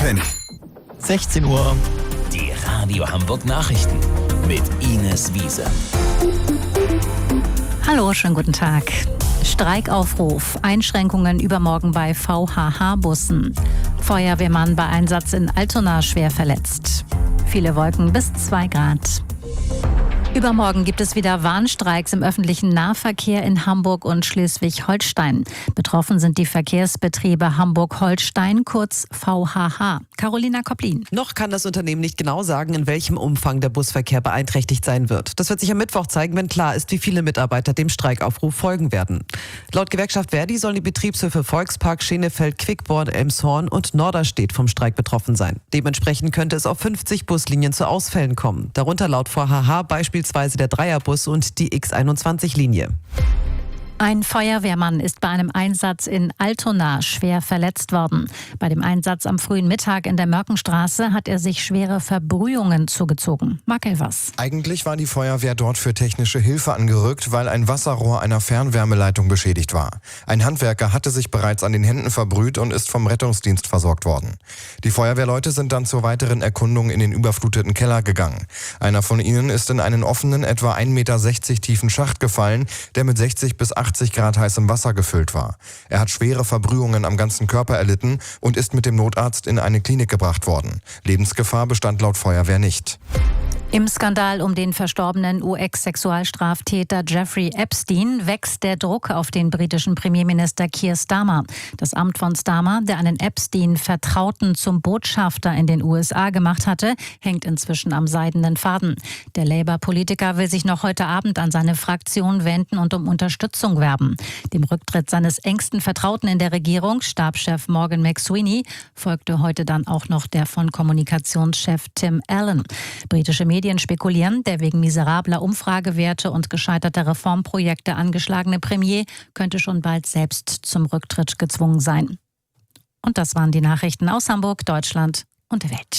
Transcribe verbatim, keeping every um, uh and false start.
Penny. sechzehn Uhr. Die Radio Hamburg Nachrichten mit Ines Wiese. Hallo, schönen guten Tag. Streikaufruf, Einschränkungen übermorgen bei V H H-Bussen. Feuerwehrmann bei Einsatz in Altona schwer verletzt. Viele Wolken bis zwei Grad. Übermorgen gibt es wieder Warnstreiks im öffentlichen Nahverkehr in Hamburg und Schleswig-Holstein. Betroffen sind die Verkehrsbetriebe Hamburg-Holstein, kurz V H H. Carolina Kopplin. Noch kann das Unternehmen nicht genau sagen, in welchem Umfang der Busverkehr beeinträchtigt sein wird. Das wird sich am Mittwoch zeigen, wenn klar ist, wie viele Mitarbeiter dem Streikaufruf folgen werden. Laut Gewerkschaft Verdi sollen die Betriebshöfe Volkspark, Schenefeld, Quickborn, Elmshorn und Norderstedt vom Streik betroffen sein. Dementsprechend könnte es auf fünfzig Buslinien zu Ausfällen kommen. Darunter laut V H H beispielsweise der Dreierbus und die X einundzwanzig-Linie. Ein Feuerwehrmann ist bei einem Einsatz in Altona schwer verletzt worden. Bei dem Einsatz am frühen Mittag in der Mörkenstraße hat er sich schwere Verbrühungen zugezogen. Marc Elvers. Eigentlich war die Feuerwehr dort für technische Hilfe angerückt, weil ein Wasserrohr einer Fernwärmeleitung beschädigt war. Ein Handwerker hatte sich bereits an den Händen verbrüht und ist vom Rettungsdienst versorgt worden. Die Feuerwehrleute sind dann zur weiteren Erkundung in den überfluteten Keller gegangen. Einer von ihnen ist in einen offenen, etwa ein Meter sechzig tiefen Schacht gefallen, der mit sechzig bis achtzig Grad heißem Wasser gefüllt war. Er hat schwere Verbrühungen am ganzen Körper erlitten und ist mit dem Notarzt in eine Klinik gebracht worden. Lebensgefahr bestand laut Feuerwehr nicht. Im Skandal um den verstorbenen U S-Sexualstraftäter Jeffrey Epstein wächst der Druck auf den britischen Premierminister Keir Starmer. Das Amt von Starmer, der einen Epstein-Vertrauten zum Botschafter in den U S A gemacht hatte, hängt inzwischen am seidenen Faden. Der Labour-Politiker will sich noch heute Abend an seine Fraktion wenden und um Unterstützung werben. Dem Rücktritt seines engsten Vertrauten in der Regierung, Stabschef Morgan McSweeney, folgte heute dann auch noch der von Kommunikationschef Tim Allen. Britische Medien spekulieren, der wegen miserabler Umfragewerte und gescheiterter Reformprojekte angeschlagene Premier könnte schon bald selbst zum Rücktritt gezwungen sein. Und das waren die Nachrichten aus Hamburg, Deutschland und der Welt.